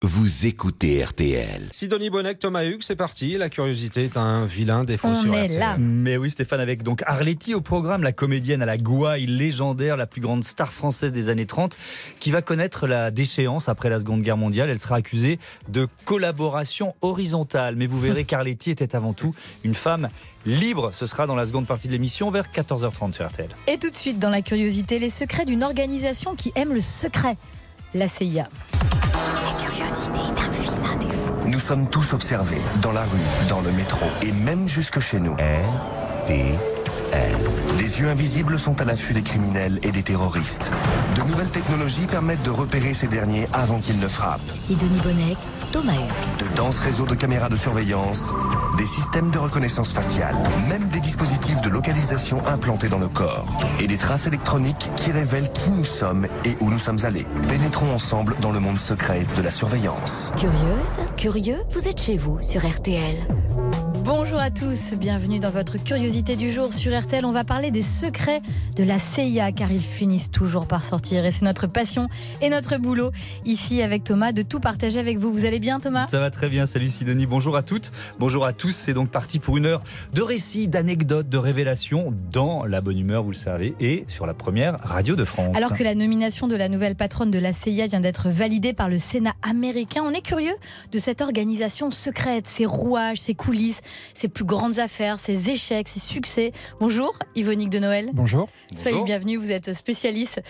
Vous écoutez RTL. Sidonie Bonnec, Thomas Hugues, c'est parti. La curiosité est un vilain défaut sur RTL. Là. Mais oui, Stéphane, avec donc Arletty au programme, la comédienne à la gouaille légendaire, la plus grande star française des années 30, qui va connaître la déchéance après la Seconde Guerre mondiale. Elle sera accusée de collaboration horizontale. Mais vous verrez qu'Arletty était avant tout une femme libre. Ce sera dans la seconde partie de l'émission vers 14h30 sur RTL. Et tout de suite, dans la curiosité, les secrets d'une organisation qui aime le secret, la CIA. La curiosité est un vilain défaut. Nous sommes tous observés, dans la rue, dans le métro, et même jusque chez nous. RTL. Les yeux invisibles sont à l'affût des criminels et des terroristes. De nouvelles technologies permettent de repérer ces derniers avant qu'ils ne frappent. Sidonie Bonnec, Thomas Hugues. De denses réseaux de caméras de surveillance, des systèmes de reconnaissance faciale, même des dispositifs de localisation implantés dans le corps. Et des traces électroniques qui révèlent qui nous sommes et où nous sommes allés. Pénétrons ensemble dans le monde secret de la surveillance. Curieuse, curieux, vous êtes chez vous sur RTL. Bonjour à tous, bienvenue dans votre curiosité du jour sur RTL. On va parler des secrets de la CIA car ils finissent toujours par sortir et c'est notre passion et notre boulot ici avec Thomas de tout partager avec vous. Vous allez bien Thomas ? Ça va très bien, salut Sidonie, bonjour à toutes, bonjour à tous. C'est donc parti pour une heure de récits, d'anecdotes, de révélations dans la bonne humeur, vous le savez, et sur la première radio de France. Alors que la nomination de la nouvelle patronne de la CIA vient d'être validée par le Sénat américain, on est curieux de cette organisation secrète, ses rouages, ses coulisses, ses plus grandes affaires, ses échecs, ses succès. Bonjour Yvonique de Noël. Bonjour. Soyez bienvenue, vous êtes spécialiste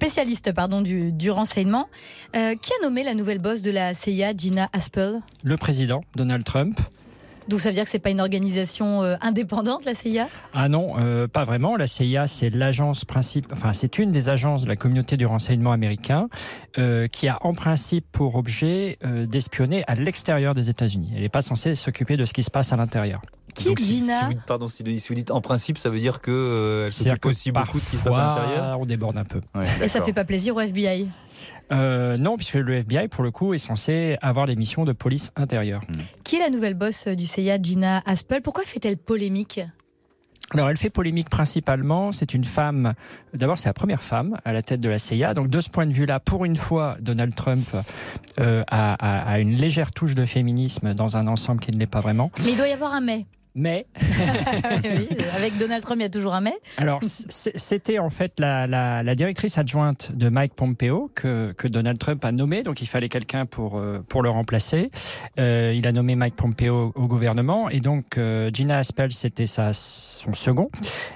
du renseignement. Qui a nommé la nouvelle boss de la CIA, Gina Haspel ? Le président, Donald Trump. Donc ça veut dire que c'est pas une organisation indépendante, la CIA ? Ah non, pas vraiment. La CIA, c'est c'est une des agences de la communauté du renseignement américain qui a en principe pour objet d'espionner à l'extérieur des États-Unis. Elle n'est pas censée s'occuper de ce qui se passe à l'intérieur. Qui est Gina ? Si vous dites en principe, ça veut dire qu'elle s'occupe aussi beaucoup de ce qui se passe à l'intérieur ? On déborde un peu. Ouais, et ça fait pas plaisir au FBI ? Non, puisque le FBI, pour le coup, est censé avoir des missions de police intérieure. Qui est la nouvelle boss du CIA, Gina Haspel ? Pourquoi fait-elle polémique ? Alors, elle fait polémique principalement. C'est une femme. D'abord, c'est la première femme à la tête de la CIA. Donc, de ce point de vue-là, pour une fois, Donald Trump a une légère touche de féminisme dans un ensemble qui ne l'est pas vraiment. Mais il doit y avoir un mais. Mais oui, avec Donald Trump, il y a toujours un mais. Alors, c'était en fait la directrice adjointe de Mike Pompeo que Donald Trump a nommé. Donc, il fallait quelqu'un pour le remplacer. Il a nommé Mike Pompeo au gouvernement. Et donc, Gina Haspel, c'était son second.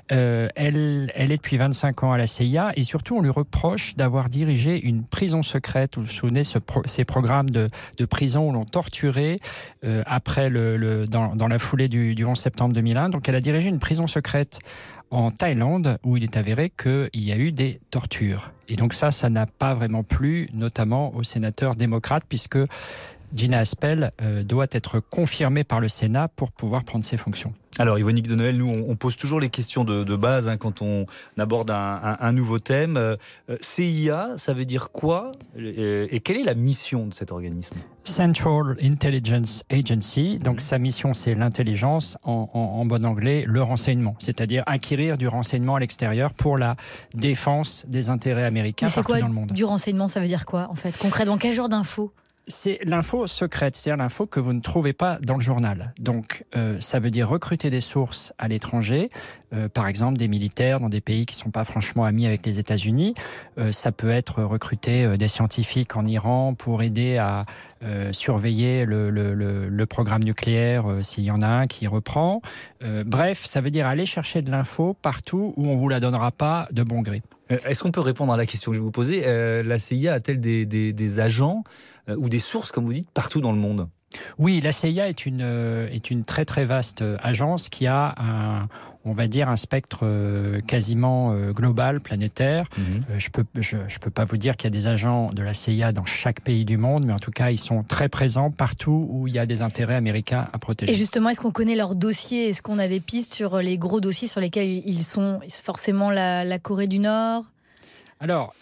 Elle est depuis 25 ans à la CIA. Et surtout, on lui reproche d'avoir dirigé une prison secrète. Vous vous souvenez, ces programmes de prison où l'on torturait après dans la foulée du 11 septembre 2001. Donc, elle a dirigé une prison secrète en Thaïlande où il est avéré qu'il y a eu des tortures. Et donc ça n'a pas vraiment plu, notamment aux sénateurs démocrates, puisque Gina Haspel doit être confirmée par le Sénat pour pouvoir prendre ses fonctions. Alors Yvonique de Noël, nous on pose toujours les questions de base quand on aborde un nouveau thème. CIA, ça veut dire quoi ? Et quelle est la mission de cet organisme ? Central Intelligence Agency, donc sa mission c'est l'intelligence, en bon anglais le renseignement, c'est-à-dire acquérir du renseignement à l'extérieur pour la défense des intérêts américains partout dans le monde. Du renseignement, ça veut dire quoi en fait ? Concrètement, quel genre d'infos ? C'est l'info secrète, c'est-à-dire l'info que vous ne trouvez pas dans le journal. Donc, ça veut dire recruter des sources à l'étranger, par exemple des militaires dans des pays qui ne sont pas franchement amis avec les États-Unis. Ça peut être recruter des scientifiques en Iran pour aider à surveiller le programme nucléaire s'il y en a un qui reprend. Bref, ça veut dire aller chercher de l'info partout où on ne vous la donnera pas de bon gré. Est-ce qu'on peut répondre à la question que je vais vous poser ? La CIA a-t-elle des agents ou des sources, comme vous dites, partout dans le monde ? Oui, la CIA est une très très vaste agence qui a un spectre quasiment global, planétaire. Je peux pas vous dire qu'il y a des agents de la CIA dans chaque pays du monde, mais en tout cas, ils sont très présents partout où il y a des intérêts américains à protéger. Et justement, est-ce qu'on connaît leurs dossiers ? Est-ce qu'on a des pistes sur les gros dossiers sur lesquels ils sont ? Forcément la Corée du Nord ? Alors,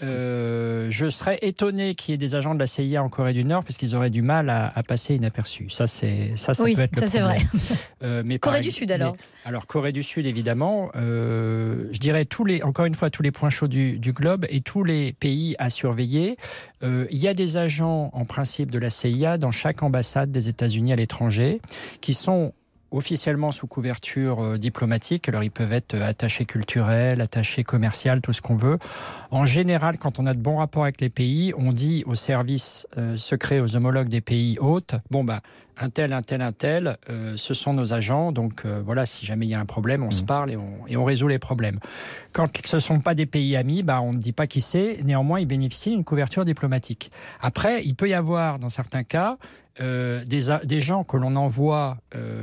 je serais étonné qu'il y ait des agents de la CIA en Corée du Nord parce qu'ils auraient du mal à passer inaperçus. Ça Oui, peut être le ça c'est problème. vrai. Mais Corée du Sud alors. Alors Corée du Sud évidemment, je dirais encore une fois tous les points chauds du globe et tous les pays à surveiller. Il y a des agents en principe de la CIA dans chaque ambassade des États-Unis à l'étranger qui sont officiellement sous couverture diplomatique. Alors ils peuvent être attachés culturels, attachés commerciaux, tout ce qu'on veut. En général, quand on a de bons rapports avec les pays, on dit aux services secrets, aux homologues des pays hôtes, un tel, ce sont nos agents. Donc voilà, si jamais il y a un problème, on se parle et on résout les problèmes. Quand ce ne sont pas des pays amis, on ne dit pas qui c'est. Néanmoins, ils bénéficient d'une couverture diplomatique. Après, il peut y avoir, dans certains cas, des gens que l'on envoie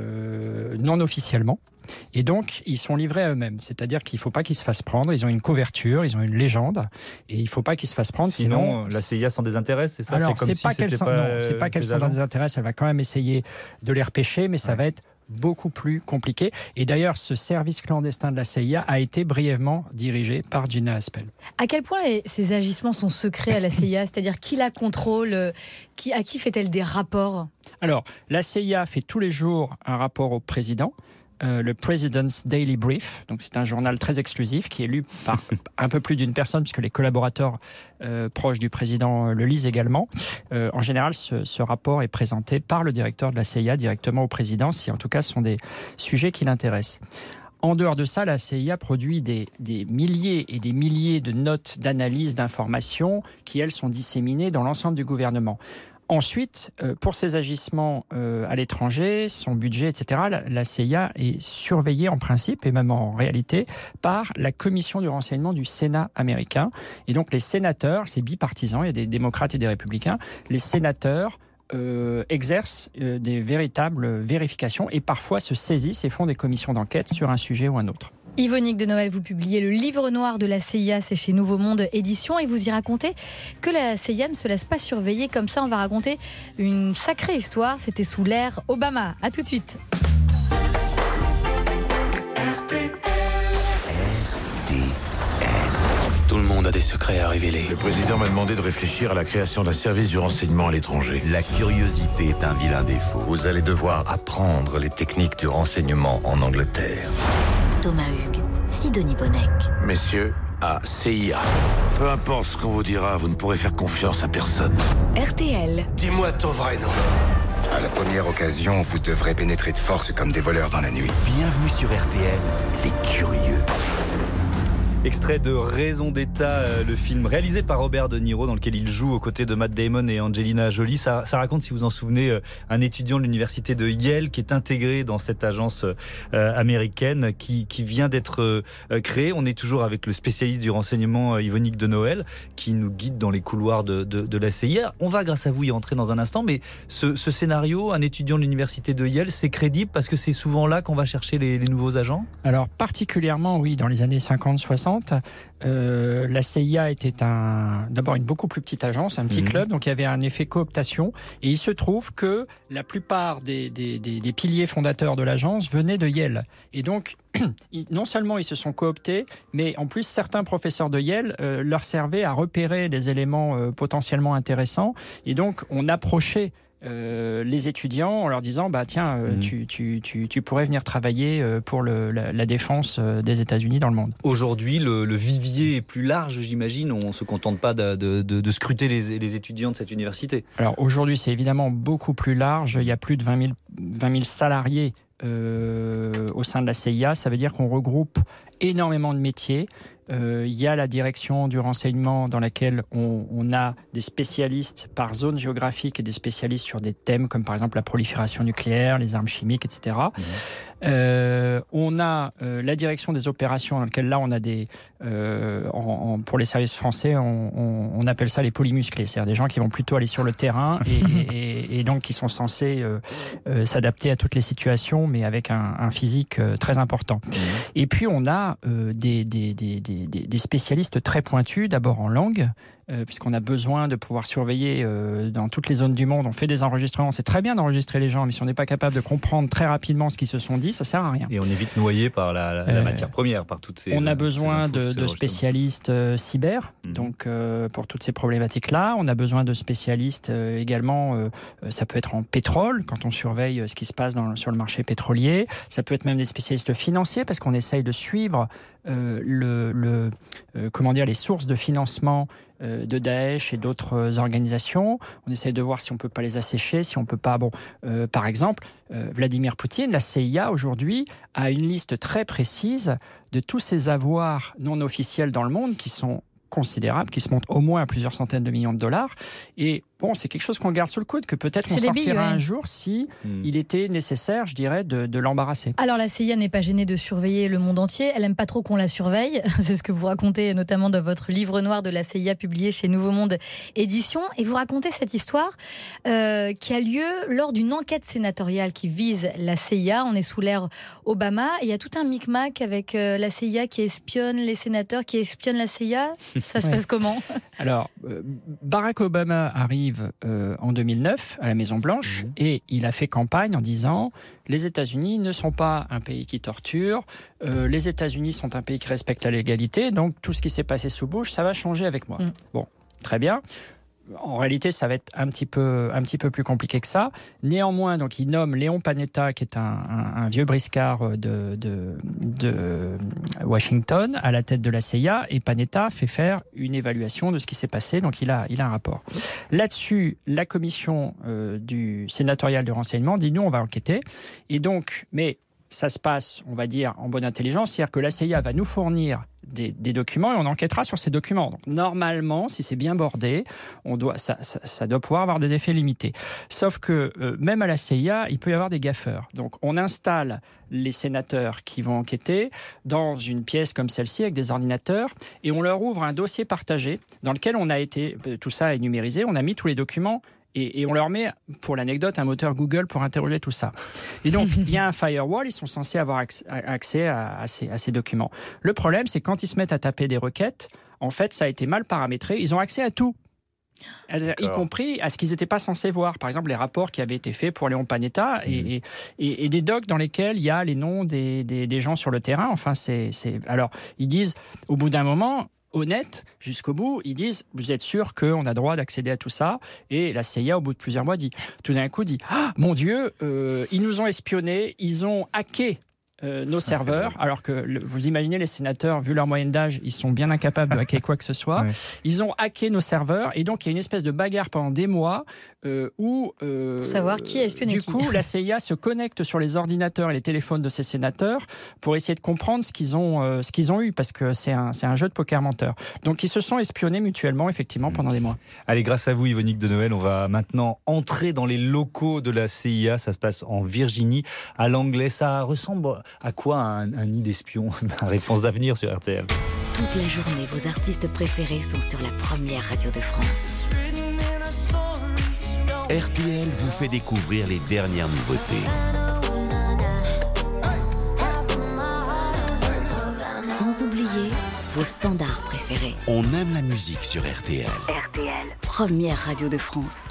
non officiellement. Et donc, ils sont livrés à eux-mêmes. C'est-à-dire qu'il ne faut pas qu'ils se fassent prendre. Ils ont une couverture, ils ont une légende. Et il ne faut pas qu'ils se fassent prendre. Sinon la CIA s'en désintéresse, c'est ça? Alors, c'est pas qu'elle s'en désintéresse. Elle va quand même essayer de les repêcher, mais ça va être beaucoup plus compliqué. Et d'ailleurs, ce service clandestin de la CIA a été brièvement dirigé par Gina Haspel. À quel point ces agissements sont secrets à la CIA? C'est-à-dire qui la contrôle? À qui fait-elle des rapports? Alors, la CIA fait tous les jours un rapport au président. Le President's Daily Brief, donc c'est un journal très exclusif qui est lu par un peu plus d'une personne puisque les collaborateurs proches du président le lisent également. En général, ce rapport est présenté par le directeur de la CIA directement au président, si en tout cas ce sont des sujets qui l'intéressent. En dehors de ça, la CIA produit des milliers et des milliers de notes d'analyse, d'informations qui, elles, sont disséminées dans l'ensemble du gouvernement. Ensuite, pour ses agissements à l'étranger, son budget, etc., la CIA est surveillée en principe, et même en réalité, par la commission du renseignement du Sénat américain. Et donc les sénateurs, c'est bipartisan, il y a des démocrates et des républicains, les sénateurs exercent des véritables vérifications et parfois se saisissent et font des commissions d'enquête sur un sujet ou un autre. Yvonique de Noël, vous publiez le livre noir de la CIA, c'est chez Nouveau Monde Édition, et vous y racontez que la CIA ne se laisse pas surveiller comme ça. On va raconter une sacrée histoire, c'était sous l'ère Obama. À tout de suite. Tout le monde a des secrets à révéler. Le président m'a demandé de réfléchir à la création d'un service du renseignement à l'étranger. La curiosité est un vilain défaut. Vous allez devoir apprendre les techniques du renseignement en Angleterre. Thomas Hugues, Sidonie Bonnec. Messieurs, à CIA. Peu importe ce qu'on vous dira, vous ne pourrez faire confiance à personne. RTL. Dis-moi ton vrai nom. À la première occasion, vous devrez pénétrer de force comme des voleurs dans la nuit. Bienvenue sur RTL, les curieux. Extrait de Raison d'État, le film réalisé par Robert De Niro dans lequel il joue aux côtés de Matt Damon et Angelina Jolie. Ça raconte, si vous en souvenez, un étudiant de l'université de Yale qui est intégré dans cette agence américaine qui vient d'être créée. On est toujours avec le spécialiste du renseignement Yvonique de Noël qui nous guide dans les couloirs de la CIA. On va, grâce à vous, y entrer dans un instant, mais ce scénario, un étudiant de l'université de Yale, c'est crédible parce que c'est souvent là qu'on va chercher les nouveaux agents? Alors, particulièrement, oui, dans les années 50-60, la CIA était d'abord une beaucoup plus petite agence, un petit club, donc il y avait un effet cooptation. Et il se trouve que la plupart des piliers fondateurs de l'agence venaient de Yale. Et donc, non seulement ils se sont cooptés, mais en plus certains professeurs de Yale leur servaient à repérer des éléments potentiellement intéressants. Et donc, on approchait les étudiants en leur disant tu pourrais venir travailler pour la défense des États-Unis dans le monde. Aujourd'hui, le vivier est plus large, j'imagine. On ne se contente pas de scruter les étudiants de cette université. Alors aujourd'hui, c'est évidemment beaucoup plus large. Il y a plus de 20 000 salariés au sein de la CIA. Ça veut dire qu'on regroupe énormément de métiers. Il y a la direction du renseignement dans laquelle on a des spécialistes par zone géographique et des spécialistes sur des thèmes comme par exemple la prolifération nucléaire, les armes chimiques, etc. On a la direction des opérations dans laquelle là on a pour les services français on appelle ça les polymusclés, c'est-à-dire des gens qui vont plutôt aller sur le terrain et donc qui sont censés s'adapter à toutes les situations mais avec un physique très important. Et puis on a des spécialistes très pointus, d'abord en langue. puisqu'on a besoin de pouvoir surveiller dans toutes les zones du monde. On fait des enregistrements, c'est très bien d'enregistrer les gens, mais si on n'est pas capable de comprendre très rapidement ce qu'ils se sont dit, ça sert à rien. Et on est vite noyé par la matière première, par toutes ces... On a besoin de spécialistes cyber, donc pour toutes ces problématiques-là. On a besoin de spécialistes également, ça peut être en pétrole, quand on surveille ce qui se passe sur le marché pétrolier. Ça peut être même des spécialistes financiers, parce qu'on essaye de suivre les sources de financement de Daesh et d'autres organisations. On essaye de voir si on ne peut pas les assécher, si on ne peut pas... par exemple, Vladimir Poutine, la CIA aujourd'hui, a une liste très précise de tous ces avoirs non officiels dans le monde qui sont considérables, qui se montent au moins à plusieurs centaines de millions de dollars. Et bon, c'est quelque chose qu'on garde sous le coude, que peut-être on sortira un jour si il était nécessaire, je dirais, de l'embarrasser. Alors la CIA n'est pas gênée de surveiller le monde entier, elle n'aime pas trop qu'on la surveille, c'est ce que vous racontez notamment dans votre livre noir de la CIA publié chez Nouveau Monde Éditions, et vous racontez cette histoire qui a lieu lors d'une enquête sénatoriale qui vise la CIA. On est sous l'ère Obama, et il y a tout un micmac avec la CIA qui espionne les sénateurs, qui espionne la CIA. Ça se passe comment ? Alors, Barack Obama arrive en 2009 à la Maison-Blanche et il a fait campagne en disant « Les États-Unis ne sont pas un pays qui torture, les États-Unis sont un pays qui respecte la légalité, donc tout ce qui s'est passé sous Bush, ça va changer avec moi. » Bon, très bien. En réalité, ça va être un petit peu plus compliqué que ça. Néanmoins, donc, il nomme Léon Panetta, qui est un vieux briscard de Washington, à la tête de la CIA, et Panetta fait faire une évaluation de ce qui s'est passé, donc il a un rapport. Là-dessus, la commission du sénatorial de renseignement dit « Nous, on va enquêter ». Et donc, mais ça se passe, on va dire, en bonne intelligence, c'est-à-dire que la CIA va nous fournir des documents et on enquêtera sur ces documents. Donc, normalement, si c'est bien bordé, ça doit pouvoir avoir des effets limités. Sauf que même à la CIA, il peut y avoir des gaffeurs. Donc on installe les sénateurs qui vont enquêter dans une pièce comme celle-ci avec des ordinateurs et on leur ouvre un dossier partagé dans lequel tout ça est numérisé, on a mis tous les documents. Et on leur met, pour l'anecdote, un moteur Google pour interroger tout ça. Et donc, il y a un firewall, ils sont censés avoir accès à ces documents. Le problème, c'est quand ils se mettent à taper des requêtes, en fait, ça a été mal paramétré, ils ont accès à tout. Y compris à ce qu'ils n'étaient pas censés voir. Par exemple, les rapports qui avaient été faits pour Léon Panetta et des docs dans lesquels il y a les noms des gens sur le terrain. Enfin, Alors, ils disent, au bout d'un moment... honnête jusqu'au bout, ils disent vous êtes sûr qu'on a droit d'accéder à tout ça? Et la CIA au bout de plusieurs mois tout d'un coup dit mon Dieu, ils nous ont espionnés, ils ont hacké nos serveurs, alors que vous imaginez les sénateurs, vu leur moyenne d'âge, ils sont bien incapables de hacker quoi que ce soit. Ouais. Ils ont hacké nos serveurs et donc il y a une espèce de bagarre pendant des mois où pour savoir qui a espionné du coup la CIA se connecte sur les ordinateurs et les téléphones de ces sénateurs pour essayer de comprendre ce qu'ils ont eu, parce que c'est un jeu de poker menteur. Donc ils se sont espionnés mutuellement effectivement pendant des mois. Allez, grâce à vous Yvonique de Noël, on va maintenant entrer dans les locaux de la CIA. Ça se passe en Virginie, à Langley. Ça ressemble à quoi un nid d'espions? Réponse d'avenir sur RTL. Toute la journée, vos artistes préférés sont sur la première radio de France. RTL vous fait découvrir les dernières nouveautés. Sans oublier vos standards préférés. On aime la musique sur RTL. RTL, première radio de France.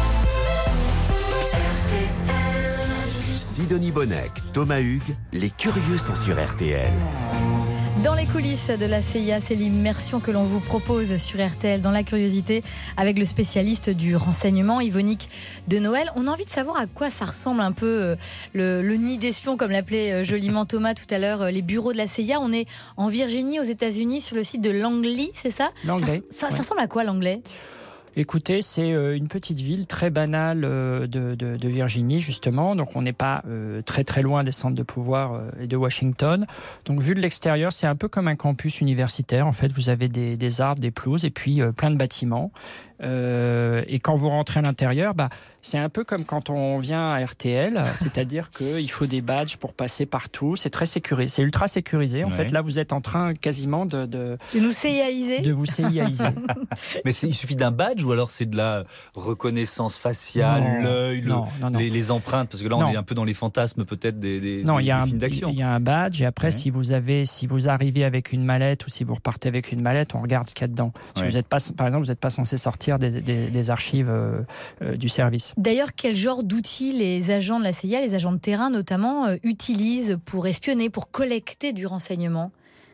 Sidonie Bonnec, Thomas Hugues, les curieux sont sur RTL. Dans les coulisses de la CIA, c'est l'immersion que l'on vous propose sur RTL dans la curiosité avec le spécialiste du renseignement, Yvonique de Noël. On a envie de savoir à quoi ça ressemble un peu le nid d'espions, comme l'appelait joliment Thomas tout à l'heure, les bureaux de la CIA. On est en Virginie, aux États-Unis, sur le site de Langley, c'est ça? Langley. Ça ressemble à quoi, Langley? Écoutez, c'est une petite ville très banale de Virginie, justement. Donc, on n'est pas très très loin des centres de pouvoir et de Washington. Donc, vu de l'extérieur, c'est un peu comme un campus universitaire. En fait, vous avez des arbres, des pelouses et puis plein de bâtiments. Et quand vous rentrez à l'intérieur, c'est un peu comme quand on vient à RTL, c'est-à-dire qu'il faut des badges pour passer partout. C'est très sécurisé, c'est ultra sécurisé. En fait, là, vous êtes en train quasiment de nous CIAiser. De vous CIAiser. Mais il suffit d'un badge ou alors c'est de la reconnaissance faciale, l'œil, les empreintes? Parce que là, on est un peu dans les fantasmes peut-être des films d'action. Il y a un badge et après, si vous arrivez avec une mallette ou si vous repartez avec une mallette, on regarde ce qu'il y a dedans. Si vous êtes pas, par exemple, vous n'êtes pas censé sortir des archives du service. D'ailleurs, quel genre d'outils les agents de la CIA, les agents de terrain notamment, utilisent pour espionner, pour collecter du renseignement ?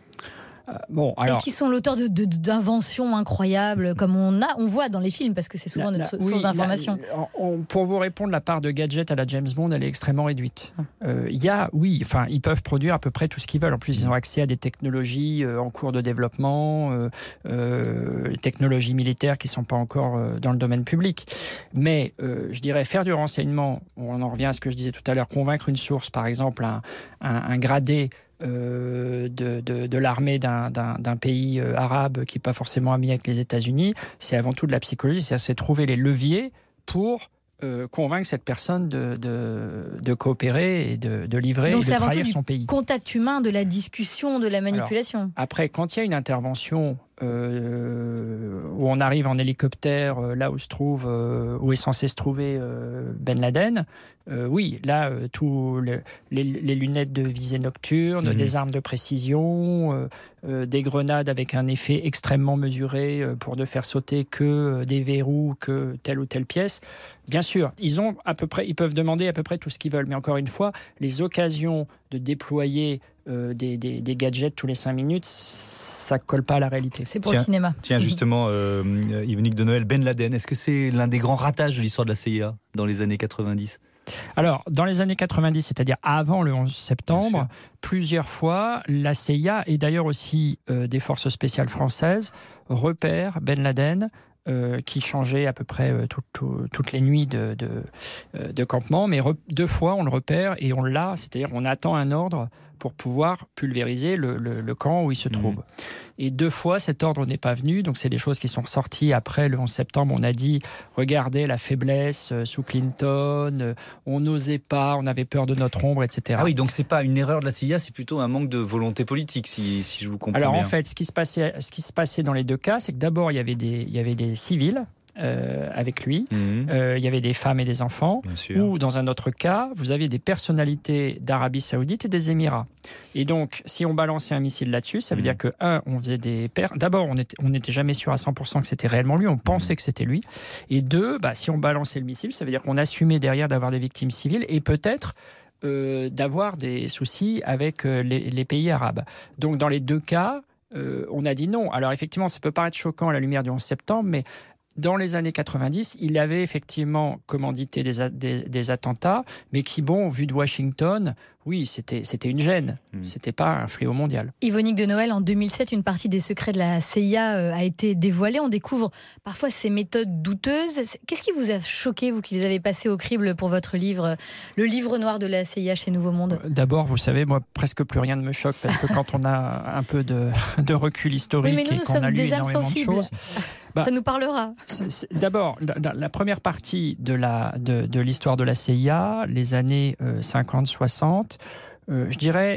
Est-ce qu'ils sont l'auteur d'inventions incroyables comme on voit dans les films, parce que c'est souvent notre source d'information? Pour vous répondre, la part de gadgets à la James Bond, elle est extrêmement réduite. Ils peuvent produire à peu près tout ce qu'ils veulent. En plus, ils ont accès à des technologies en cours de développement, technologies militaires qui ne sont pas encore dans le domaine public. Mais je dirais faire du renseignement, on en revient à ce que je disais tout à l'heure, convaincre une source, par exemple un gradé de l'armée d'un pays arabe qui n'est pas forcément ami avec les États-Unis, c'est avant tout de la psychologie, c'est trouver les leviers pour convaincre cette personne de coopérer et de livrer et de trahir son pays. Contact humain, de la discussion, de la manipulation. Alors, après, quand il y a une intervention où on arrive en hélicoptère là où est censé se trouver Ben Laden, tous les lunettes de visée nocturne, des armes de précision, des grenades avec un effet extrêmement mesuré pour ne faire sauter que des verrous, que telle ou telle pièce. Bien sûr, ils peuvent demander à peu près tout ce qu'ils veulent, mais encore une fois, les occasions de déployer des gadgets tous les 5 minutes, ça colle pas à la réalité. C'est pour le cinéma. Tiens, justement, Yvonique de Noël, Ben Laden, est-ce que c'est l'un des grands ratages de l'histoire de la CIA dans les années 90 ? Alors, dans les années 90, c'est-à-dire avant le 11 septembre, plusieurs fois, la CIA et d'ailleurs aussi des forces spéciales françaises repèrent Ben Laden, qui changeait à peu près toutes les nuits de campement, mais 2 fois on le repère et on l'a, c'est-à-dire on attend un ordre pour pouvoir pulvériser le camp où il se trouve. Et 2 fois, cet ordre n'est pas venu, donc c'est des choses qui sont ressorties après le 11 septembre. On a dit, regardez la faiblesse sous Clinton, on n'osait pas, on avait peur de notre ombre, etc. Ah oui, donc c'est pas une erreur de la CIA, c'est plutôt un manque de volonté politique, si je vous comprends bien. Alors en fait, ce qui se passait dans les 2 cas, c'est que d'abord, il y avait des civils, avec lui. Il y avait des femmes et des enfants. Ou dans un autre cas, vous aviez des personnalités d'Arabie Saoudite et des Émirats. Et donc, si on balançait un missile là-dessus, ça veut dire que, on faisait des pertes. D'abord, on n'était jamais sûr à 100% que c'était réellement lui. On pensait que c'était lui. Et 2, si on balançait le missile, ça veut dire qu'on assumait derrière d'avoir des victimes civiles et peut-être d'avoir des soucis avec les pays arabes. Donc, dans les 2 cas, on a dit non. Alors, effectivement, ça peut paraître choquant à la lumière du 11 septembre, mais dans les années 90, il avait effectivement commandité des attentats, mais qui, vu de Washington, oui, c'était une gêne. C'était pas un fléau mondial. Yvonique de Noël, en 2007, une partie des secrets de la CIA a été dévoilée. On découvre parfois ces méthodes douteuses. Qu'est-ce qui vous a choqué, vous qui les avez passées au crible pour votre livre, le livre noir de la CIA chez Nouveau Monde? D'abord, vous savez, moi, presque plus rien ne me choque, parce que quand on a un peu de recul historique et qu'on a lu énormément de choses... Ça nous parlera. D'abord, la première partie de l'histoire de la CIA, les années 50-60, je dirais,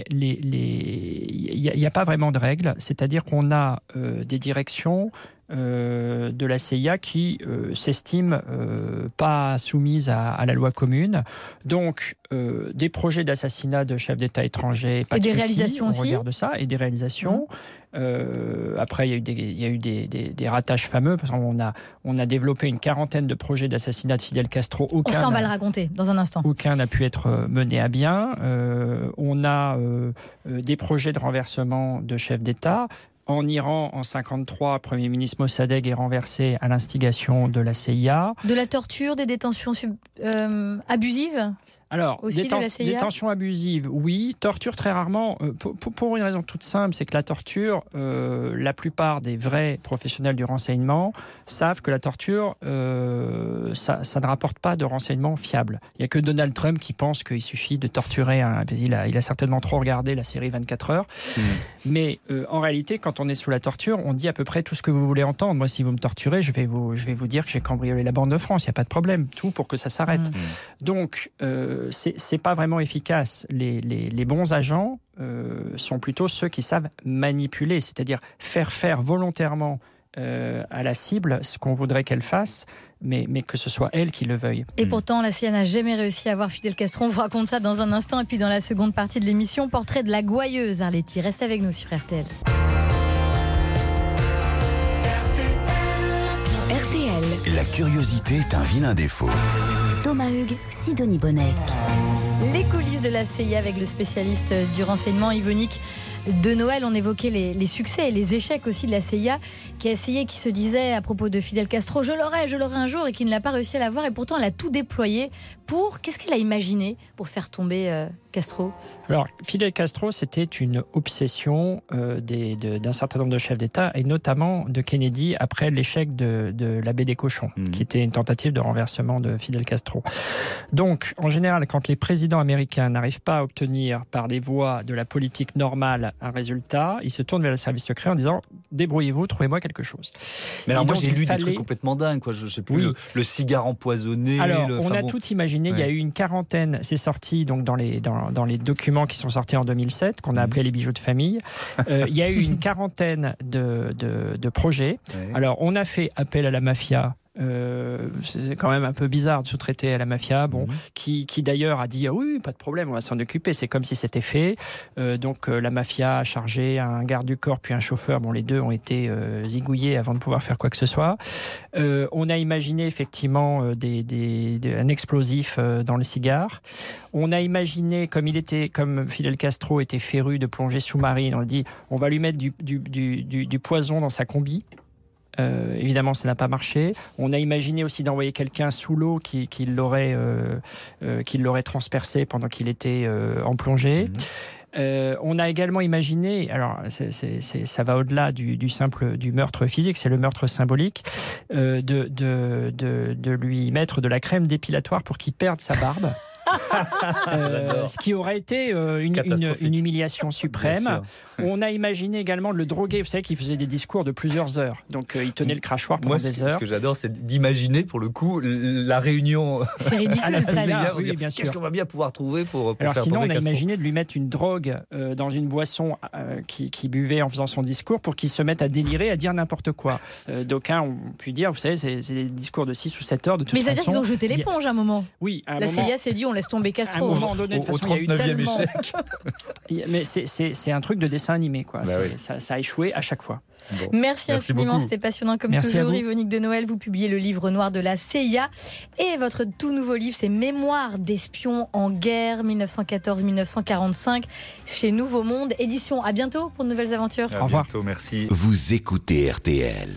il n'y a pas vraiment de règles. C'est-à-dire qu'on a des directions de la CIA qui s'estiment pas soumises à la loi commune. Donc, des projets d'assassinat de chefs d'État étrangers, pas de soucis, réalisations aussi. On regarde ça, et des réalisations. Après, il y a eu des ratages fameux, parce qu'on a développé une 40aine de projets d'assassinat de Fidel Castro. On va le raconter dans un instant. Aucun n'a pu être mené à bien. On a des projets de renversement de chefs d'État. En Iran, en 1953, Premier ministre Mossadegh est renversé à l'instigation de la CIA. De la torture, des détentions abusives ? Alors, aussi de la CIA ? détention abusive, oui. Torture, très rarement. Pour une raison toute simple, c'est que la torture, la plupart des vrais professionnels du renseignement savent que la torture, ça ne rapporte pas de renseignements fiables. Il n'y a que Donald Trump qui pense qu'il suffit de torturer il a certainement trop regardé la série 24 heures. Mais en réalité, quand on est sous la torture, on dit à peu près tout ce que vous voulez entendre. Moi, si vous me torturez, je vais vous dire que j'ai cambriolé la Banque de France. Il n'y a pas de problème. Tout pour que ça s'arrête. Donc, c'est pas vraiment efficace. Les bons agents sont plutôt ceux qui savent manipuler, c'est-à-dire faire volontairement à la cible ce qu'on voudrait qu'elle fasse, mais que ce soit elle qui le veuille. Et pourtant, la CIA n'a jamais réussi à avoir Fidel Castro. On vous raconte ça dans un instant. Et puis dans la seconde partie de l'émission, portrait de la gouailleuse Arletty. Reste avec nous sur RTL. RTL. La curiosité est un vilain défaut. Thomas Hugues, Sidonie Bonnec. Les coulisses de la CIA avec le spécialiste du renseignement Yvonique de Noël. On évoquait les succès et les échecs aussi de la CIA qui a essayé, qui se disait à propos de Fidel Castro, je l'aurai un jour, et qui ne l'a pas réussi à l'avoir, et pourtant elle a tout déployé pour... Qu'est-ce qu'elle a imaginé pour faire tomber Castro ? Alors, Fidel Castro, c'était une obsession d'un certain nombre de chefs d'État, et notamment de Kennedy, après l'échec de la baie des cochons, qui était une tentative de renversement de Fidel Castro. Donc, en général, quand les présidents américains n'arrivent pas à obtenir par les voies de la politique normale un résultat, ils se tournent vers le service secret en disant « débrouillez-vous, trouvez-moi quelque chose ». Mais alors moi j'ai lu des trucs complètement dingues, quoi. Je sais plus, le cigare empoisonné. Alors on a tout imaginé, il y a eu une quarantaine, c'est sorti donc dans les documents qui sont sortis en 2007, qu'on a appelé les bijoux de famille. Il y a eu une quarantaine de projets. Alors on a fait appel à la mafia. C'est quand même un peu bizarre de sous-traiter à la mafia, qui d'ailleurs a dit oui, pas de problème, on va s'en occuper, c'est comme si c'était fait. Donc la mafia a chargé un garde du corps puis un chauffeur, les deux ont été zigouillés avant de pouvoir faire quoi que ce soit. On a imaginé effectivement un explosif dans le cigare. On a imaginé, comme Fidel Castro était féru de plongée sous-marine, on a dit on va lui mettre du poison dans sa combi. Évidemment, ça n'a pas marché. On a imaginé aussi d'envoyer quelqu'un sous l'eau qui l'aurait transpercé pendant qu'il était en plongée. On a également imaginé, alors ça va au-delà du meurtre physique, c'est le meurtre symbolique, de lui mettre de la crème dépilatoire pour qu'il perde sa barbe. Ce qui aurait été une humiliation suprême. On a imaginé également de le droguer. Vous savez qu'il faisait des discours de plusieurs heures. Donc il tenait le crachoir pendant des heures. Ce que j'adore, c'est d'imaginer pour le coup la réunion. C'est ridicule. Oui, bien sûr. Qu'est-ce qu'on va bien pouvoir trouver pour alors faire sinon, tomber on a Castro. imaginé de lui mettre une drogue dans une boisson qui buvait en faisant son discours pour qu'il se mette à délirer, à dire n'importe quoi. D'aucuns ont pu dire, vous savez, c'est des discours de 6 ou 7 heures de toute façon. Mais c'est-à-dire qu'ils ont jeté l'éponge à un moment. Oui, à un la moment. CIA s'est dit, on laisse tomber Castro. À un moment donné, de toute façon, il y a eu tellement... échec. Mais c'est un truc de dessin animé, quoi. Ça a échoué à chaque fois. Bon. Merci infiniment, beaucoup. C'était passionnant comme toujours. Yvonique de Noël, vous publiez le livre noir de la CIA et votre tout nouveau livre, c'est Mémoires d'espions en guerre 1914-1945 chez Nouveau Monde, édition. À bientôt pour de nouvelles aventures. Au revoir. Bientôt, merci. Vous écoutez RTL.